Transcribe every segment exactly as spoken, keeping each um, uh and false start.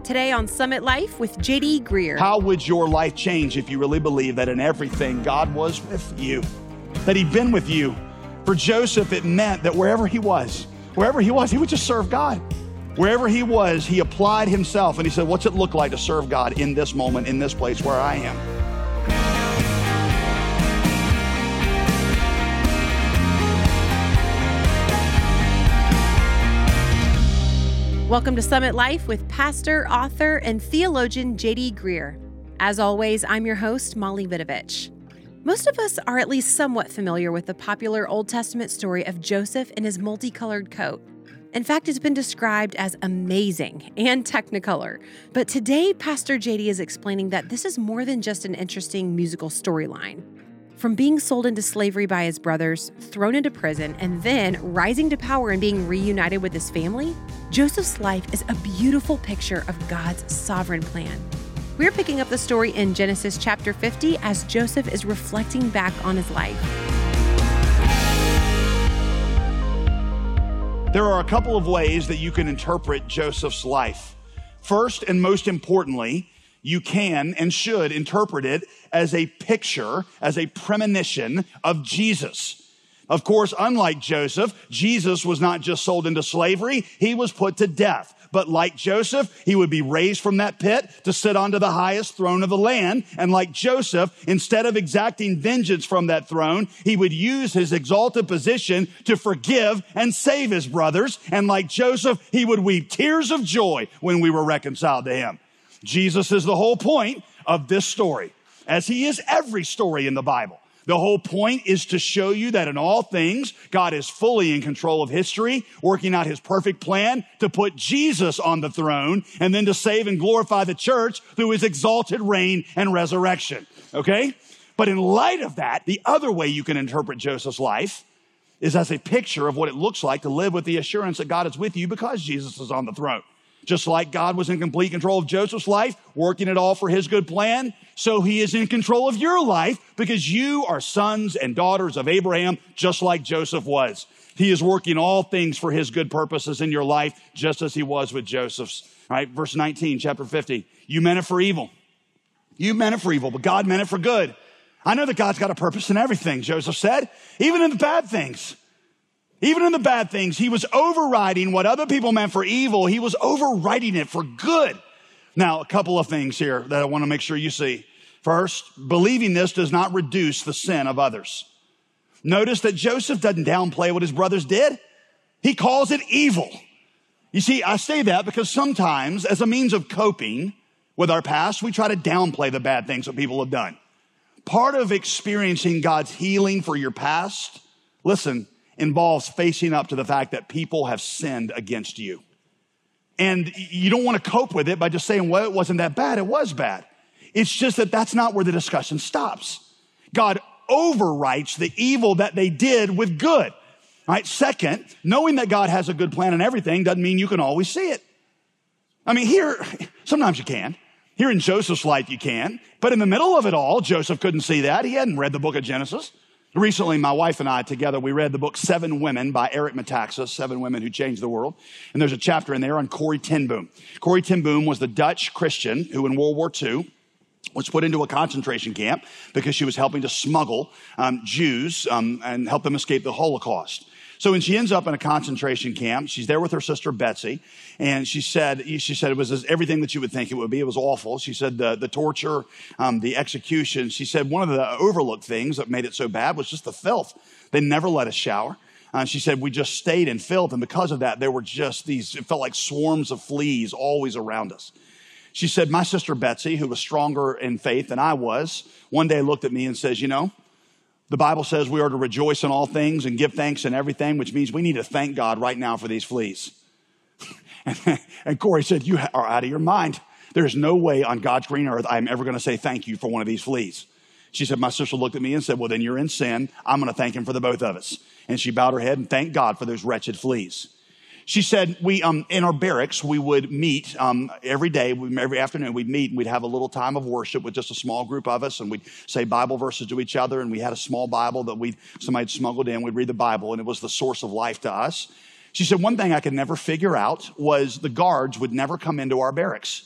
Today on Summit Life with J D Greear. How would your life change if you really believe that in everything God was with you, that he'd been with you? For Joseph, it meant that wherever he was, wherever he was, he would just serve God. Wherever he was, he applied himself and he said, what's it look like to serve God in this moment, in this place where I am? Welcome to Summit Life with pastor, author, and theologian J D Greear. As always, I'm your host, Molly Vidovich. Most of us are at least somewhat familiar with the popular Old Testament story of Joseph and his multicolored coat. In fact, it's been described as amazing and technicolor. But today, Pastor J D is explaining that this is more than just an interesting musical storyline. From being sold into slavery by his brothers, thrown into prison, and then rising to power and being reunited with his family, Joseph's life is a beautiful picture of God's sovereign plan. We're picking up the story in Genesis chapter fifty as Joseph is reflecting back on his life. There are a couple of ways that you can interpret Joseph's life. First, and most importantly, you can and should interpret it as a picture, as a premonition of Jesus. Of course, unlike Joseph, Jesus was not just sold into slavery, he was put to death. But like Joseph, he would be raised from that pit to sit onto the highest throne of the land. And like Joseph, instead of exacting vengeance from that throne, he would use his exalted position to forgive and save his brothers. And like Joseph, he would weep tears of joy when we were reconciled to him. Jesus is the whole point of this story, as he is every story in the Bible. The whole point is to show you that in all things, God is fully in control of history, working out his perfect plan to put Jesus on the throne and then to save and glorify the church through his exalted reign and resurrection. Okay? But in light of that, the other way you can interpret Joseph's life is as a picture of what it looks like to live with the assurance that God is with you because Jesus is on the throne. Just like God was in complete control of Joseph's life, working it all for his good plan, so he is in control of your life because you are sons and daughters of Abraham, just like Joseph was. He is working all things for his good purposes in your life, just as he was with Joseph's. All right, verse nineteen, chapter fifty. You meant it for evil. You meant it for evil, but God meant it for good. I know that God's got a purpose in everything, Joseph said, even in the bad things. Even in the bad things, he was overriding what other people meant for evil. He was overriding it for good. Now, a couple of things here that I want to make sure you see. First, believing this does not reduce the sin of others. Notice that Joseph doesn't downplay what his brothers did. He calls it evil. You see, I say that because sometimes as a means of coping with our past, we try to downplay the bad things that people have done. Part of experiencing God's healing for your past, listen, involves facing up to the fact that people have sinned against you. And you don't want to cope with it by just saying, well, it wasn't that bad. It was bad. It's just that that's not where the discussion stops. God overwrites the evil that they did with good. All right. Second, knowing that God has a good plan in everything doesn't mean you can always see it. I mean, here, sometimes you can. Here in Joseph's life, you can. But in the middle of it all, Joseph couldn't see that. He hadn't read the book of Genesis. Recently, my wife and I together, we read the book Seven Women by Eric Metaxas, Seven Women Who Changed the World. And there's a chapter in there on Corrie ten Boom. Corrie ten Boom was the Dutch Christian who in World War Two was put into a concentration camp because she was helping to smuggle um, Jews um, and help them escape the Holocaust. So when she ends up in a concentration camp, she's there with her sister Betsy, and she said, she said it was everything that you would think it would be. It was awful. She said the, the torture, um, the execution. She said one of the overlooked things that made it so bad was just the filth. They never let us shower. Uh, she said we just stayed in filth, and because of that, there were just these, it felt like swarms of fleas always around us. She said my sister Betsy, who was stronger in faith than I was, one day looked at me and says, you know, the Bible says we are to rejoice in all things and give thanks in everything, which means we need to thank God right now for these fleas. and, and Corrie said, you are out of your mind. There's no way on God's green earth I'm ever going to say thank you for one of these fleas. She said, my sister looked at me and said, well, then you're in sin. I'm going to thank him for the both of us. And she bowed her head and thanked God for those wretched fleas. She said, we, um, in our barracks, we would meet, um, every day, every afternoon, we'd meet and we'd have a little time of worship with just a small group of us, and we'd say Bible verses to each other, and we had a small Bible that we somebody had smuggled in. We'd read the Bible, and it was the source of life to us. She said, one thing I could never figure out was the guards would never come into our barracks.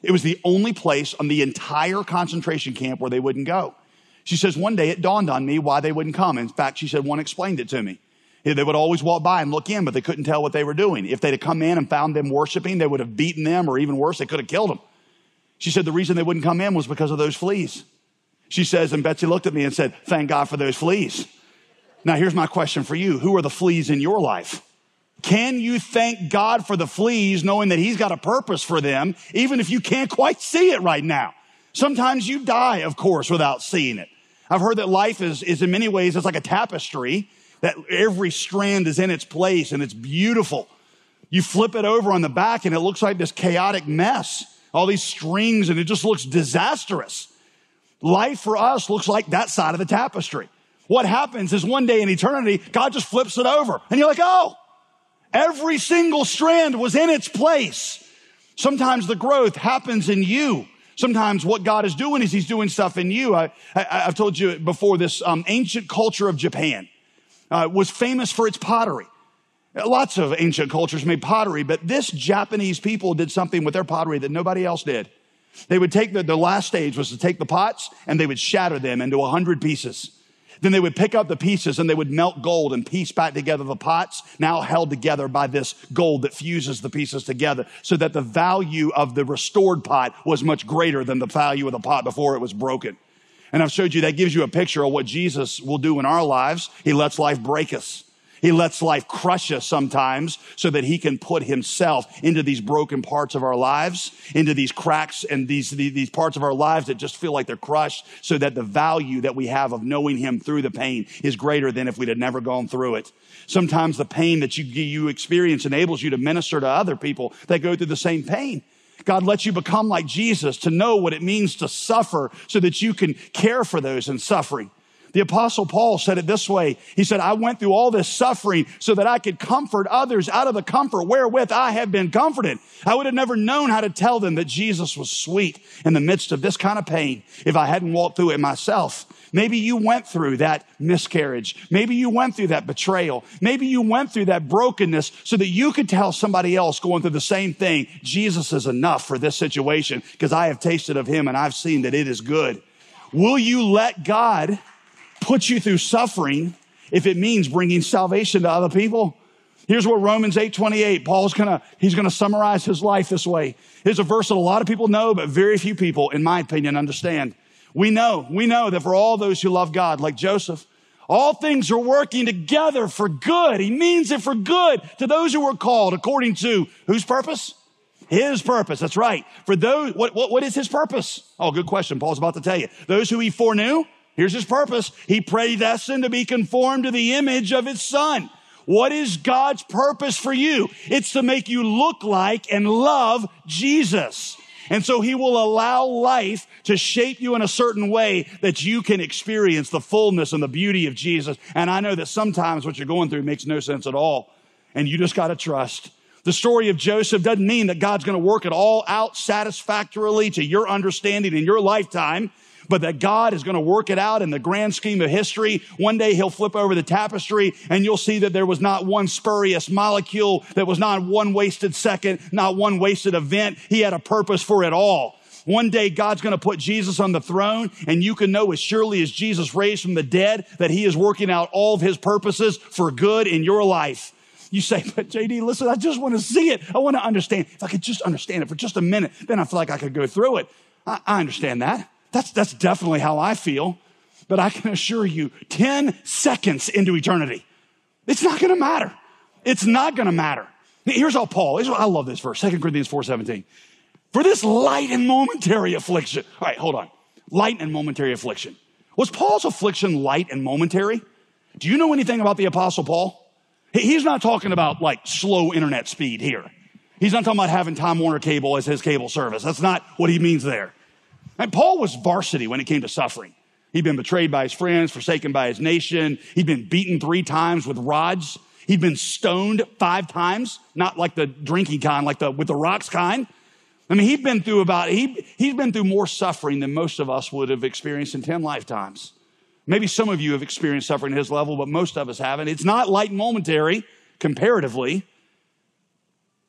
It was the only place on the entire concentration camp where they wouldn't go. She says, one day it dawned on me why they wouldn't come. In fact, she said, one explained it to me. They would always walk by and look in, but they couldn't tell what they were doing. If they'd have come in and found them worshiping, they would have beaten them, or even worse, they could have killed them. She said the reason they wouldn't come in was because of those fleas. She says, and Betsy looked at me and said, thank God for those fleas. Now, here's my question for you. Who are the fleas in your life? Can you thank God for the fleas, knowing that he's got a purpose for them, even if you can't quite see it right now? Sometimes you die, of course, without seeing it. I've heard that life is, is in many ways, it's like a tapestry, that every strand is in its place and it's beautiful. You flip it over on the back and it looks like this chaotic mess, all these strings, and it just looks disastrous. Life for us looks like that side of the tapestry. What happens is one day in eternity, God just flips it over and you're like, oh, every single strand was in its place. Sometimes the growth happens in you. Sometimes what God is doing is he's doing stuff in you. I, I, I've told you before, this um, ancient culture of Japan uh, was famous for its pottery. Lots of ancient cultures made pottery, but this Japanese people did something with their pottery that nobody else did. They would take the, the last stage was to take the pots and they would shatter them into a hundred pieces. Then they would pick up the pieces and they would melt gold and piece back together the pots, now held together by this gold that fuses the pieces together, so that the value of the restored pot was much greater than the value of the pot before it was broken. And I've showed you that gives you a picture of what Jesus will do in our lives. He lets life break us. He lets life crush us sometimes so that he can put himself into these broken parts of our lives, into these cracks and these, these parts of our lives that just feel like they're crushed, so that the value that we have of knowing him through the pain is greater than if we'd had never gone through it. Sometimes the pain that you, you experience enables you to minister to other people that go through the same pain. God lets you become like Jesus, to know what it means to suffer so that you can care for those in suffering. The Apostle Paul said it this way. He said, I went through all this suffering so that I could comfort others out of the comfort wherewith I have been comforted. I would have never known how to tell them that Jesus was sweet in the midst of this kind of pain if I hadn't walked through it myself. Maybe you went through that miscarriage. Maybe you went through that betrayal. Maybe you went through that brokenness so that you could tell somebody else going through the same thing, Jesus is enough for this situation because I have tasted of him and I've seen that it is good. Will you let God put you through suffering if it means bringing salvation to other people? Here's what Romans eight twenty-eight, Paul's gonna, he's gonna summarize his life this way. Here's a verse that a lot of people know, but very few people, in my opinion, understand. We know, we know that for all those who love God, like Joseph, all things are working together for good. He means it for good to those who were called according to whose purpose? His purpose. That's right. For those, what, what, what is his purpose? Oh, good question. Paul's about to tell you. Those who he foreknew, here's his purpose. He predestined to be conformed to the image of his son. What is God's purpose for you? It's to make you look like and love Jesus. And so he will allow life to shape you in a certain way that you can experience the fullness and the beauty of Jesus. And I know that sometimes what you're going through makes no sense at all. And you just got to trust. The story of Joseph doesn't mean that God's going to work it all out satisfactorily to your understanding in your lifetime, but that God is going to work it out in the grand scheme of history. One day he'll flip over the tapestry and you'll see that there was not one spurious molecule, there was not one wasted second, not one wasted event. He had a purpose for it all. One day God's going to put Jesus on the throne, and you can know as surely as Jesus raised from the dead that he is working out all of his purposes for good in your life. You say, but J D, listen, I just want to see it. I want to understand. If I could just understand it for just a minute, then I feel like I could go through it. I, I understand that. That's, that's definitely how I feel. But I can assure you, ten seconds into eternity, it's not going to matter. It's not going to matter. Here's how Paul, here's what, I love this verse, Second Corinthians four seventeen. For this light and momentary affliction. All right, hold on. Light and momentary affliction. Was Paul's affliction light and momentary? Do you know anything about the Apostle Paul? He's not talking about like slow internet speed here. He's not talking about having Time Warner Cable as his cable service. That's not what he means there. And Paul was varsity when it came to suffering. He'd been betrayed by his friends, forsaken by his nation. He'd been beaten three times with rods. He'd been stoned five times, not like the drinking kind, like the with the rocks kind. I mean, he'd been through about, he, he's been through more suffering than most of us would have experienced in ten lifetimes. Maybe some of you have experienced suffering at his level, but most of us haven't. It's not light and momentary, comparatively.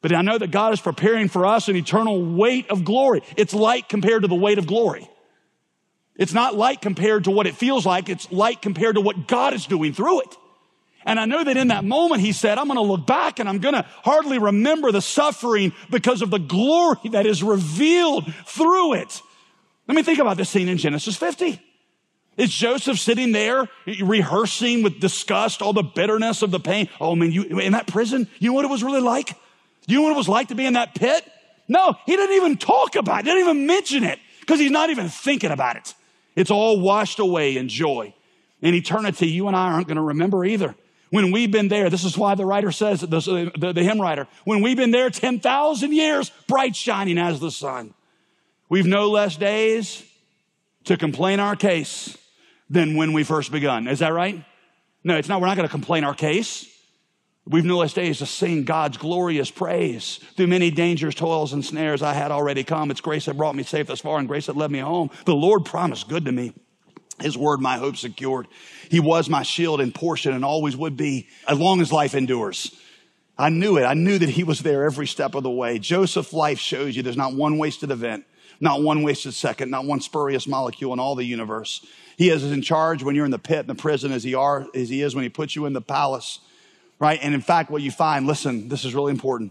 But I know that God is preparing for us an eternal weight of glory. It's light compared to the weight of glory. It's not light compared to what it feels like. It's light compared to what God is doing through it. And I know that in that moment, he said, I'm going to look back and I'm going to hardly remember the suffering because of the glory that is revealed through it. Let me think about this scene in Genesis fifty. Is Joseph sitting there rehearsing with disgust all the bitterness of the pain? Oh man, you in that prison, you know what it was really like? You know what it was like to be in that pit? No, he didn't even talk about it, didn't even mention it because he's not even thinking about it. It's all washed away in joy. In eternity, you and I aren't going to remember either. When we've been there, this is why the writer says, the, the, the hymn writer, when we've been there ten thousand years, bright shining as the sun. We've no less days to complain our case than when we first begun. Is that right? No, it's not. We're not going to complain our case. We've no less days to sing God's glorious praise. Through many dangers, toils, and snares I had already come. It's grace that brought me safe thus far and grace that led me home. The Lord promised good to me. His word, my hope secured. He was my shield and portion and always would be as long as life endures. I knew it. I knew that he was there every step of the way. Joseph's life shows you there's not one wasted event, not one wasted second, not one spurious molecule in all the universe. He is in charge when you're in the pit, in the prison, as he are, as he is when he puts you in the palace. Right? And in fact, what you find, listen, this is really important,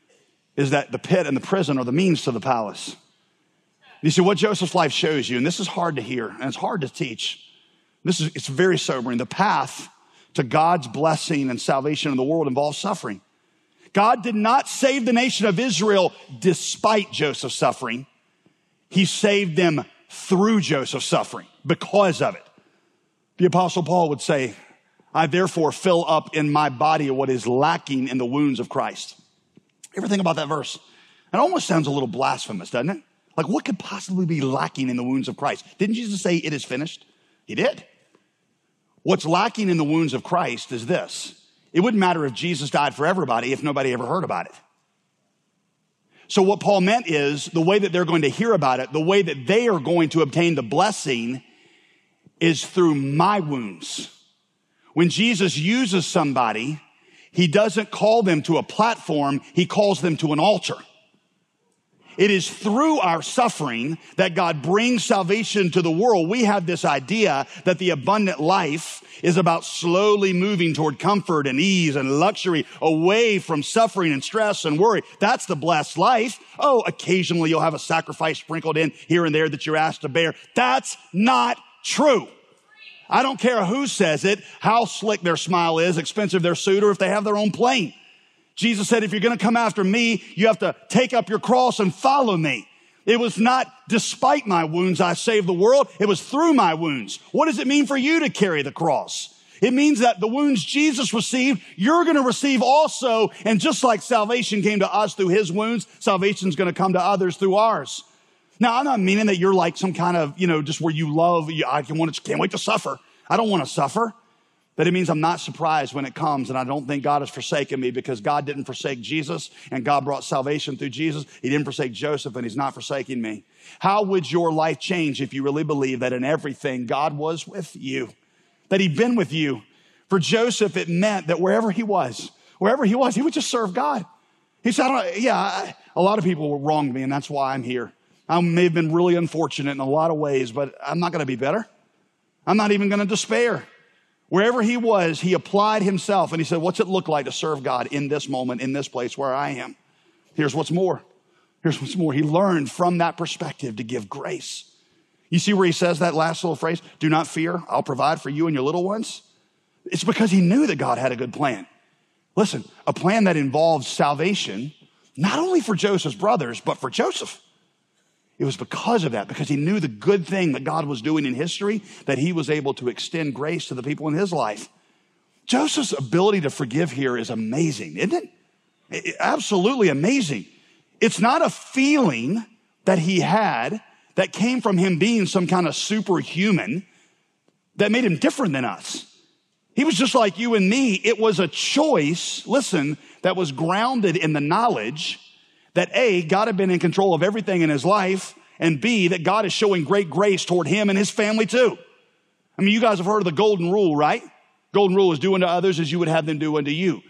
is that the pit and the prison are the means to the palace. You see, what Joseph's life shows you, and this is hard to hear, and it's hard to teach. This is, it's very sobering. The path to God's blessing and salvation in the world involves suffering. God did not save the nation of Israel despite Joseph's suffering. He saved them through Joseph's suffering because of it. The Apostle Paul would say, I therefore fill up in my body what is lacking in the wounds of Christ. Ever think about that verse? It almost sounds a little blasphemous, doesn't it? Like what could possibly be lacking in the wounds of Christ? Didn't Jesus say it is finished? He did. What's lacking in the wounds of Christ is this. It wouldn't matter if Jesus died for everybody if nobody ever heard about it. So what Paul meant is the way that they're going to hear about it, the way that they are going to obtain the blessing is through my wounds. When Jesus uses somebody, he doesn't call them to a platform, he calls them to an altar. It is through our suffering that God brings salvation to the world. We have this idea that the abundant life is about slowly moving toward comfort and ease and luxury away from suffering and stress and worry. That's the blessed life. Oh, occasionally you'll have a sacrifice sprinkled in here and there that you're asked to bear. That's not true. I don't care who says it, how slick their smile is, expensive their suit, or if they have their own plane. Jesus said, if you're going to come after me, you have to take up your cross and follow me. It was not despite my wounds I saved the world. It was through my wounds. What does it mean for you to carry the cross? It means that the wounds Jesus received, you're going to receive also. And just like salvation came to us through his wounds, salvation is going to come to others through ours. Now, I'm not meaning that you're like some kind of, you know, just where you love, you, I can want to, can't wait to suffer. I don't want to suffer. But it means I'm not surprised when it comes, and I don't think God has forsaken me because God didn't forsake Jesus, and God brought salvation through Jesus. He didn't forsake Joseph, and he's not forsaking me. How would your life change if you really believe that in everything God was with you, that he'd been with you? For Joseph, it meant that wherever he was, wherever he was, he would just serve God. He said, I don't, yeah, I, a lot of people wronged me, and that's why I'm here. I may have been really unfortunate in a lot of ways, but I'm not going to be better. I'm not even going to despair. Wherever he was, he applied himself and he said, what's it look like to serve God in this moment, in this place where I am? Here's what's more. Here's what's more. He learned from that perspective to give grace. You see where he says that last little phrase, do not fear, I'll provide for you and your little ones? It's because he knew that God had a good plan. Listen, a plan that involves salvation, not only for Joseph's brothers, but for Joseph. It was because of that, because he knew the good thing that God was doing in history, that he was able to extend grace to the people in his life. Joseph's ability to forgive here is amazing, isn't it? It, absolutely amazing. It's not a feeling that he had that came from him being some kind of superhuman that made him different than us. He was just like you and me. It was a choice, listen, that was grounded in the knowledge that A, God had been in control of everything in his life, and B, that God is showing great grace toward him and his family too. I mean, you guys have heard of the golden rule, right? Golden rule is do unto others as you would have them do unto you.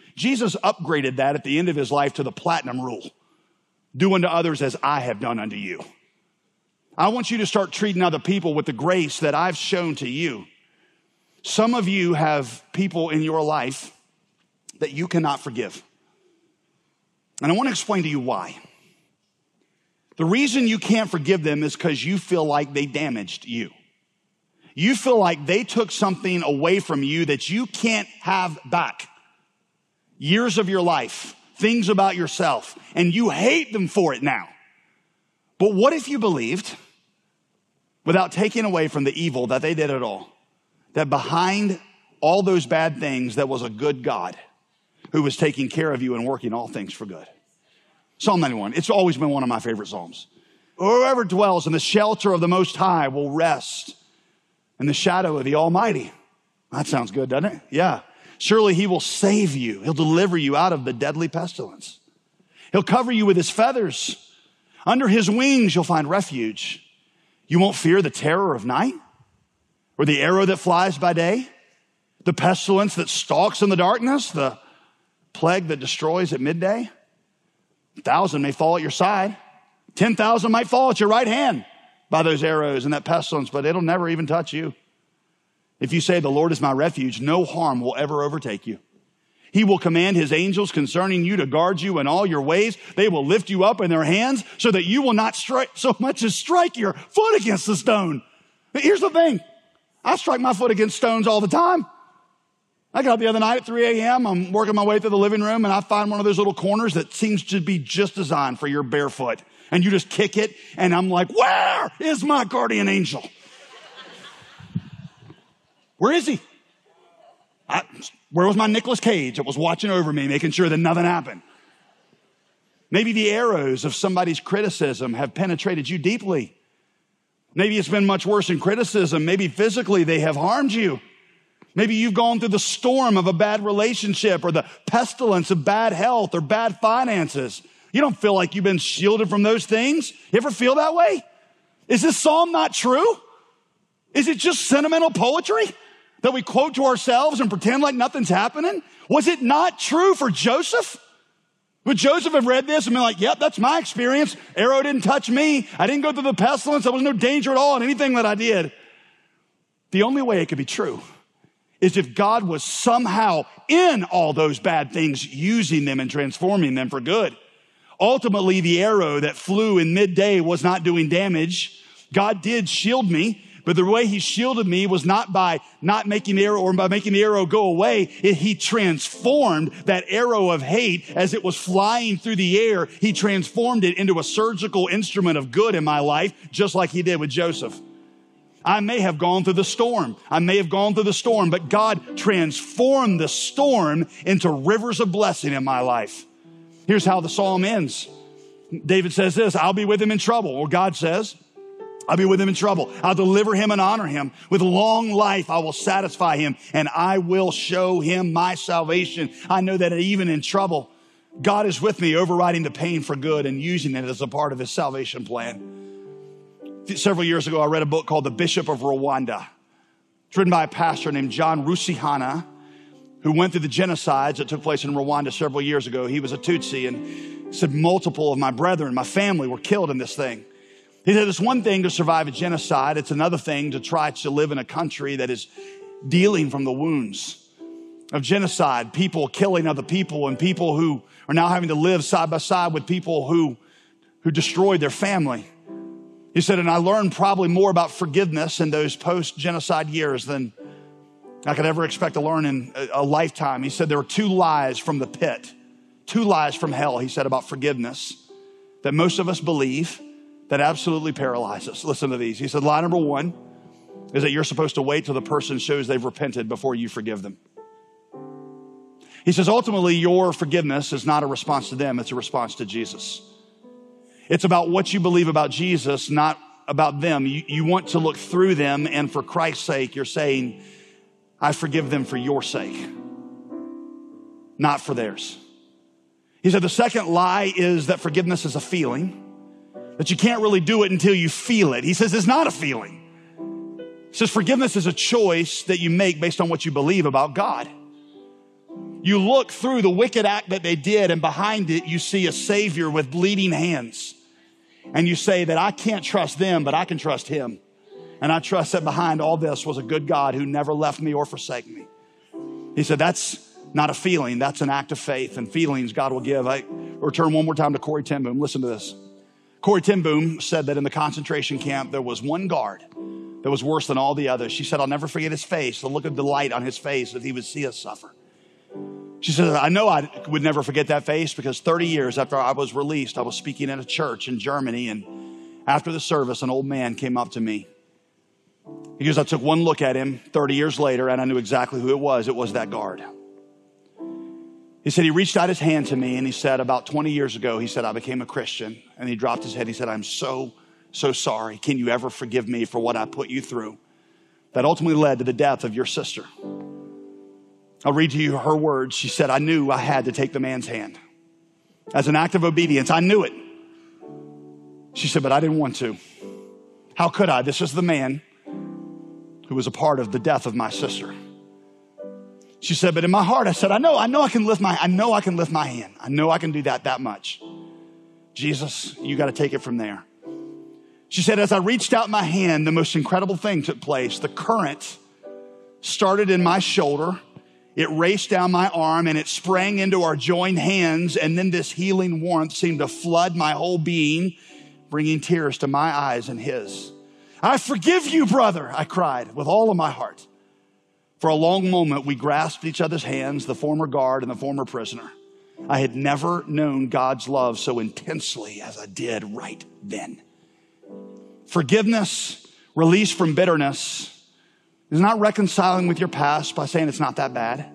Jesus upgraded that at the end of his life to the platinum rule. Do unto others as I have done unto you. I want you to start treating other people with the grace that I've shown to you. Some of you have people in your life that you cannot forgive. And I want to explain to you why. The reason you can't forgive them is because you feel like they damaged you. You feel like they took something away from you that you can't have back. Years of your life, things about yourself, and you hate them for it now. But what if you believed, without taking away from the evil that they did at all, that behind all those bad things, there was a good God who was taking care of you and working all things for good? Psalm ninety-one, it's always been one of my favorite Psalms. Whoever dwells in the shelter of the Most High will rest in the shadow of the Almighty. That sounds good, doesn't it? Yeah. Surely he will save you. He'll deliver you out of the deadly pestilence. He'll cover you with his feathers. Under his wings, you'll find refuge. You won't fear the terror of night or the arrow that flies by day, the pestilence that stalks in the darkness, the plague that destroys at midday. A thousand may fall at your side. Ten thousand might fall at your right hand by those arrows and that pestilence, but it'll never even touch you. If you say, the Lord is my refuge, no harm will ever overtake you. He will command his angels concerning you to guard you in all your ways. They will lift you up in their hands so that you will not strike so much as strike your foot against the stone. But here's the thing. I strike my foot against stones all the time. I got up the other night at three a.m. I'm working my way through the living room and I find one of those little corners that seems to be just designed for your bare foot. And you just kick it and I'm like, where is my guardian angel? Where is he? I, where was my Nicolas Cage that was watching over me, making sure that nothing happened? Maybe the arrows of somebody's criticism have penetrated you deeply. Maybe it's been much worse than criticism. Maybe physically they have harmed you. Maybe you've gone through the storm of a bad relationship or the pestilence of bad health or bad finances. You don't feel like you've been shielded from those things. You ever feel that way? Is this psalm not true? Is it just sentimental poetry that we quote to ourselves and pretend like nothing's happening? Was it not true for Joseph? Would Joseph have read this and been like, yep, that's my experience. Arrow didn't touch me. I didn't go through the pestilence. There was no danger at all in anything that I did. The only way it could be true is if God was somehow in all those bad things, using them and transforming them for good. Ultimately, the arrow that flew in midday was not doing damage. God did shield me, but the way he shielded me was not by not making the arrow or by making the arrow go away. It, he transformed that arrow of hate as it was flying through the air. He transformed it into a surgical instrument of good in my life, just like he did with Joseph. I may have gone through the storm. I may have gone through the storm, but God transformed the storm into rivers of blessing in my life. Here's how the psalm ends. David says this, I'll be with him in trouble. Or God says, I'll be with him in trouble. I'll deliver him and honor him. With long life, I will satisfy him and I will show him my salvation. I know that even in trouble, God is with me, overriding the pain for good and using it as a part of his salvation plan. Several years ago, I read a book called The Bishop of Rwanda. It's written by a pastor named John Rusihana, who went through the genocides that took place in Rwanda several years ago. He was a Tutsi and said multiple of my brethren, my family were killed in this thing. He said it's one thing to survive a genocide. It's another thing to try to live in a country that is dealing from the wounds of genocide, people killing other people and people who are now having to live side by side with people who, who destroyed their family. He said, and I learned probably more about forgiveness in those post-genocide years than I could ever expect to learn in a, a lifetime. He said there were two lies from the pit, two lies from hell, he said, about forgiveness that most of us believe that absolutely paralyze us. Listen to these. He said, lie number one is that you're supposed to wait till the person shows they've repented before you forgive them. He says, ultimately, your forgiveness is not a response to them. It's a response to Jesus. It's about what you believe about Jesus, not about them. You, you want to look through them, and for Christ's sake, you're saying, I forgive them for your sake, not for theirs. He said the second lie is that forgiveness is a feeling, that you can't really do it until you feel it. He says it's not a feeling. He says forgiveness is a choice that you make based on what you believe about God. You look through the wicked act that they did, and behind it, you see a Savior with bleeding hands. And you say that I can't trust them, but I can trust him. And I trust that behind all this was a good God who never left me or forsake me. He said, that's not a feeling, that's an act of faith, and feelings God will give. I return one more time to Corrie ten Boom. Listen to this. Corrie ten Boom said that in the concentration camp, there was one guard that was worse than all the others. She said, I'll never forget his face, the look of delight on his face if he would see us suffer. She said, I know I would never forget that face because thirty years after I was released, I was speaking at a church in Germany, and after the service, an old man came up to me. He goes, I took one look at him thirty years later, and I knew exactly who it was. It was that guard. He said, he reached out his hand to me, and he said, about twenty years ago, he said, I became a Christian. And he dropped his head. He said, I'm so, so sorry. Can you ever forgive me for what I put you through that ultimately led to the death of your sister? I'll read to you her words. She said, I knew I had to take the man's hand. As an act of obedience, I knew it. She said, but I didn't want to. How could I? This is the man who was a part of the death of my sister. She said, but in my heart, I said, I know, I know I can lift my, I know I can lift my hand. I know I can do that that much. Jesus, you got to take it from there. She said, as I reached out my hand, the most incredible thing took place. The current started in my shoulder. It raced down my arm and it sprang into our joined hands. And then this healing warmth seemed to flood my whole being, bringing tears to my eyes and his. I forgive you, brother, I cried with all of my heart. For a long moment, we grasped each other's hands, the former guard and the former prisoner. I had never known God's love so intensely as I did right then. Forgiveness, release from bitterness, is not reconciling with your past by saying it's not that bad.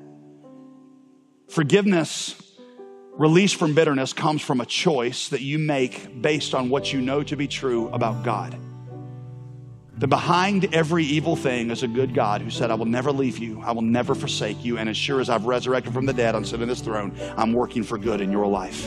Forgiveness, release from bitterness comes from a choice that you make based on what you know to be true about God. That behind every evil thing is a good God who said, I will never leave you. I will never forsake you. And as sure as I've resurrected from the dead on sitting on this throne, I'm working for good in your life.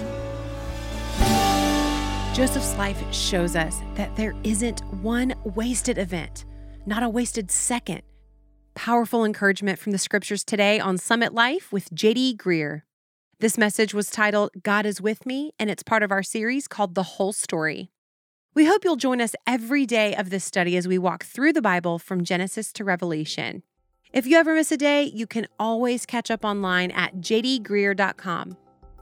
Joseph's life shows us that there isn't one wasted event, not a wasted second. Powerful encouragement from the scriptures today on Summit Life with J D Greear. This message was titled, God is with me, and it's part of our series called The Whole Story. We hope you'll join us every day of this study as we walk through the Bible from Genesis to Revelation. If you ever miss a day, you can always catch up online at j d greear dot com.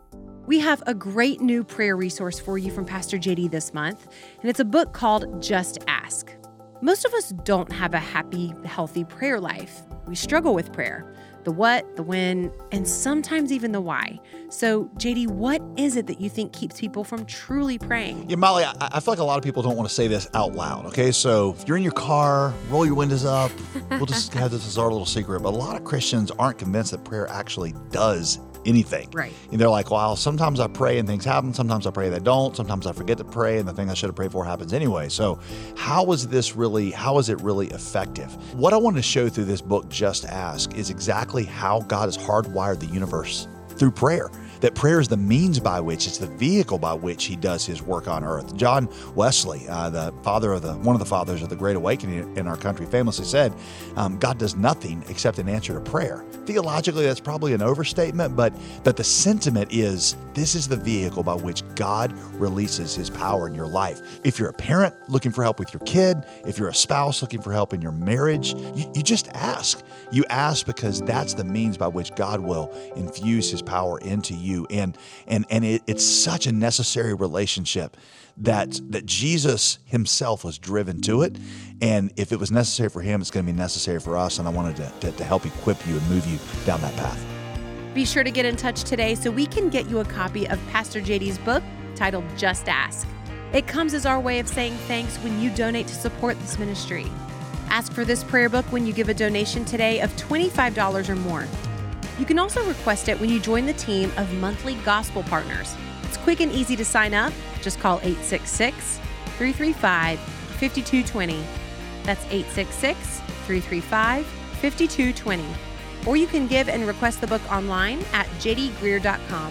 We have a great new prayer resource for you from Pastor J D this month, and it's a book called Just Ask. Most of us don't have a happy, healthy prayer life. We struggle with prayer, the what, the when, and sometimes even the why. So, J D, what is it that you think keeps people from truly praying? Yeah, Molly, I, I feel like a lot of people don't want to say this out loud, okay? So if you're in your car, roll your windows up. We'll just have this as our little secret. But a lot of Christians aren't convinced that prayer actually does anything. Right. And they're like, well, sometimes I pray and things happen. Sometimes I pray and they don't. Sometimes I forget to pray and the thing I should have prayed for happens anyway. So how is this really, how is it really effective? What I want to show through this book, Just Ask, is exactly how God has hardwired the universe through prayer. That prayer is the means by which, it's the vehicle by which he does his work on earth. John Wesley, uh, the father of the, one of the fathers of the Great Awakening in our country, famously said, um, God does nothing except an answer to prayer. Theologically, that's probably an overstatement, but, but the sentiment is, this is the vehicle by which God releases his power in your life. If you're a parent looking for help with your kid, if you're a spouse looking for help in your marriage, you, you just ask. You ask because that's the means by which God will infuse his power into you. And and and it, it's such a necessary relationship that that Jesus himself was driven to it. And if it was necessary for him, it's going to be necessary for us. And I wanted to, to, to help equip you and move you down that path. Be sure to get in touch today so we can get you a copy of Pastor J D's book titled Just Ask. It comes as our way of saying thanks when you donate to support this ministry. Ask for this prayer book when you give a donation today of twenty-five dollars or more. You can also request it when you join the team of monthly gospel partners. It's quick and easy to sign up. Just call eight six six, three three five, five two two zero. That's eight six six, three three five, five two two zero. Or you can give and request the book online at j d greear dot com.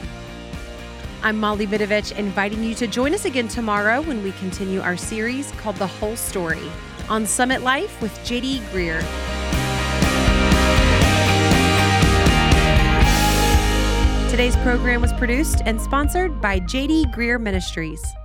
I'm Molly Vidovich, inviting you to join us again tomorrow when we continue our series called The Whole Story on Summit Life with J D Greear. Today's program was produced and sponsored by J D Greer Ministries.